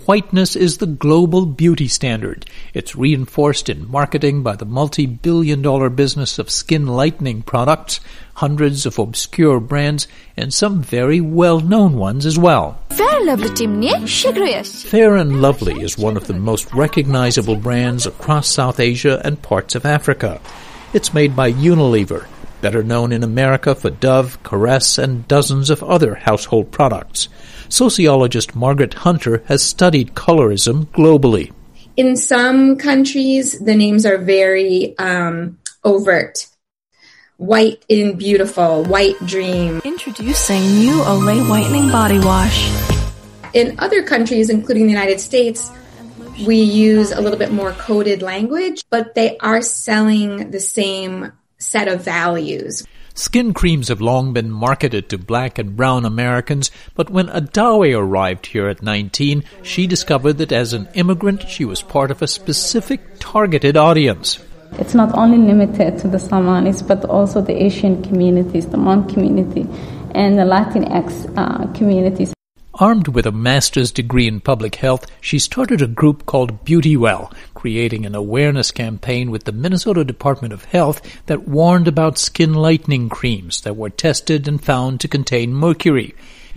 Whiteness is the global beauty standard. It's reinforced in marketing by the multi-billion-dollar business of skin lightening products, hundreds of obscure brands, and some very well-known ones as well. Fair and Lovely is one of the most recognizable brands across South Asia and parts of Africa. It's made by Unilever, better known in America for Dove, Caress, and dozens of other household products. Sociologist Margaret Hunter has studied colorism globally. In some countries, the names are very overt. White in Beautiful, White Dream. Introducing new Olay Whitening Body Wash. In other countries, including the United States, we use a little bit more coded language, but they are selling the same set of values. Skin creams have long been marketed to black and brown Americans, but when Adawe arrived here at 19, she discovered that as an immigrant, she was part of a specific targeted audience. It's not only limited to the Somalis, but also the Asian communities, the Hmong community, and the Latinx communities. Armed with a master's degree in public health, she started a group called BeautyWell, creating an awareness campaign with the Minnesota Department of Health that warned about skin lightening creams that were tested and found to contain mercury.